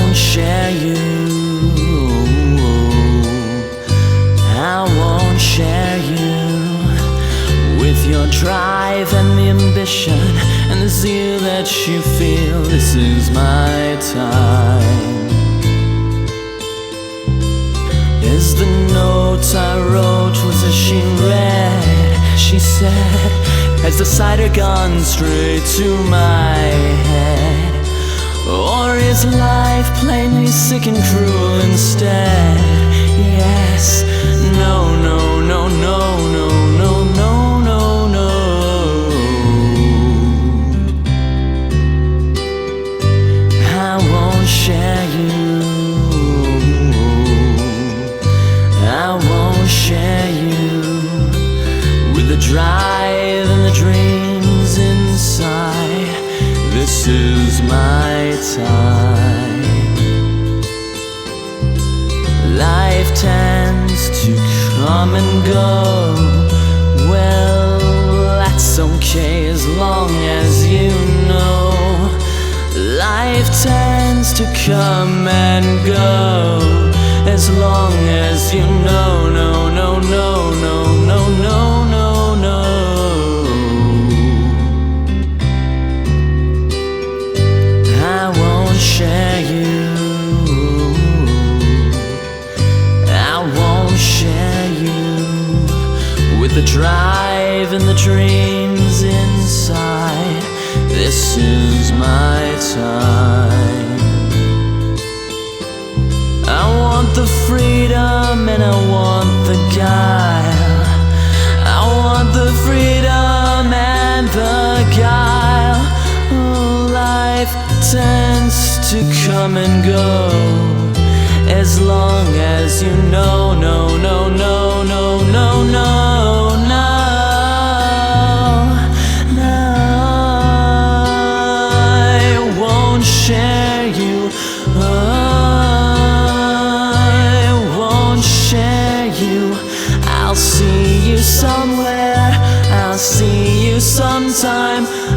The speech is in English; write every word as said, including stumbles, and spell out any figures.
won't share you. I won't share you with your drive and the ambition and the zeal that you feel. This is my time. As the note I wrote was as she read, she said, has the cider gone straight to my head? Or is life plainly sick and cruel instead? Yes, no, no, no, no, no, no, no, no, no. I won't share you. I won't share you with the drive and the dreams inside. This is my time. Life tends to come and go. Well, that's okay as long as you know. Life tends to come and go as long as you know. No, no, no, no, no, no, no, no. I won't share you. I won't share you with the drive and the dreams inside. This is my time. I want the freedom and I want the guile. I want the freedom and the guile. Oh, life tends to come and go as long as you know. No, no, no, no, no, no, no, no. I won't share you. I won't share you. I'll see you somewhere. I'll see you sometime.